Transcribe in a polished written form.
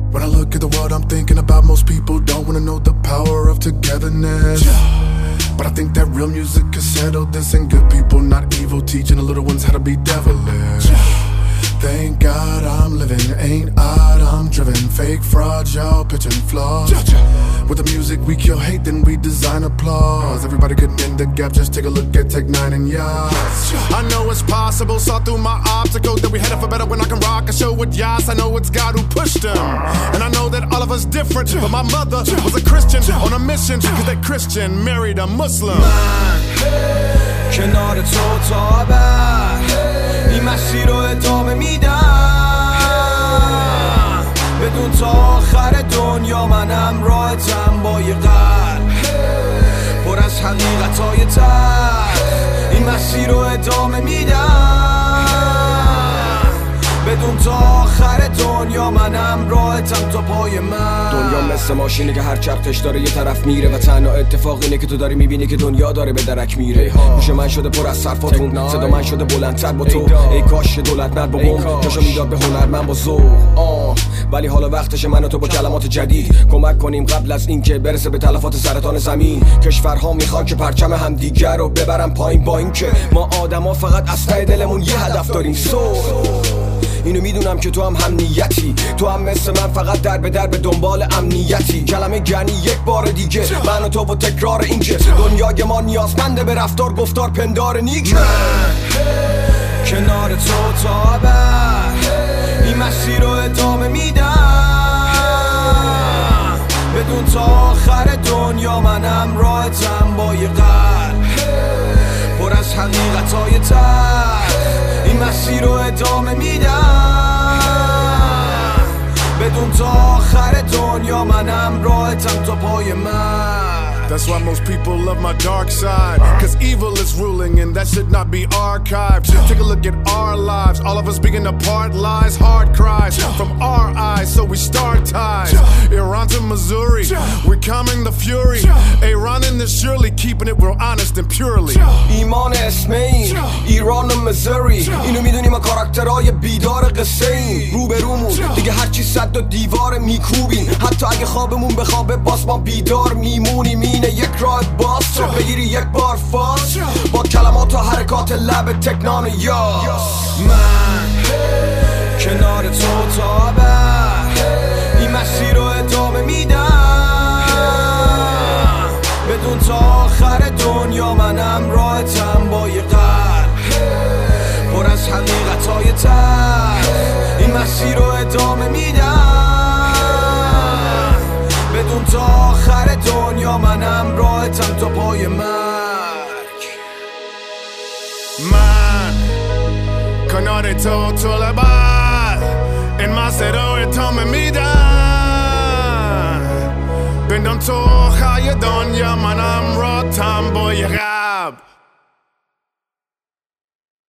When I look at the world I'm thinking about most people don't wanna know the power of togetherness. But I think that real music can settle this, and good people, not evil, teaching the little ones how to be devilish. Thank God I'm living, ain't odd, I'm driven. Fake fraud, y'all pitching flaws. With the music we kill hate, then we design applause. Everybody getting in the gap, just take a look at Tech 9 and Yas. I know it's possible, saw through my obstacles that we headed for better when I can rock a show with Yas. I know it's God who pushed them, and I know that all of us different. But my mother was a Christian on a mission, cause that Christian married a Muslim. من کنار تو تا ابد این مسیر رو ادامه میدم، بدون تا آخر دنیا من همراهتم با یه قلب پر از حقیقت‌های تلخ. این مسیر رو ادامه میدم، بدون تا آخر دنیا من همراهتم تا پای من. دنیا مثل ماشینه که هر چرخش داره یه طرف میره، و تنها اتفاق اینه که تو داری میبینی که دنیا داره به درک میره. گوش من شده پر از صرفاتون، صدا من شده بلندتر با تو. ای کاش دولت مرد با بم کاشو میداد به هنرمند با ذوق. ولی حالا وقتشه من و تو با کلمات جدید کمک کنیم قبل از اینکه برسه به تلفات سرطان زمین. کشورها میخوان که پرچم همدیگر رو ببرن پایین، با اینکه ما آدما فقط از ته دلمون یه هدف داریم. اینو میدونم که تو هم نیتی، تو هم مثل من فقط در به دنبال امنیتی. کلمه گنی یک بار دیگه من و تو و تکرار این که دنیای ما نیازمنده به رفتار گفتار پندار نیک. من کنار تو تا ابد این مسیر رو ادامه میدم، بدون تا آخر دنیا من همراهتم با یه قلب پر از حقیقت‌های تلخ. این مسیر رو ادامه میدم، بدون تا آخر دنیا من همراهتم تا پای من. That's why most people love my dark side, cause evil is ruling and that should not be archived. Take a look at our lives, all of us being apart, lies, hard cries from our eyes, so we start ties. Iran to Missouri, we're calming the fury. Iran in this surely keeping it real honest and purely. ایمان اسم این ایران و مزوری، اینو میدونی ما کاراکترهای بیدار قصه این. روبرومون دیگه هرچی صد و دیوار میکوبیم، حتی اگه خوابمون بخوابه باز ما بیدار میمونیم. اینه یک راه باز تو بگیری یک بار فاز با کلمات و حرکات لب تکنان یاس. من کنار تو تا ابد این مسیر رو ادامه میدم، بدون تا آخر دنیا من همراهتم با یه قلب پر از حقیقت‌های تلخ. این مسیر رو ادامه میدم، بدون تا آخر دنیا من همراهتم تا پای مرگ. من کنار تو لبد این مسیر رو ادامه میدم، بدون تو آخر دنیا من همراهتم با یه قلب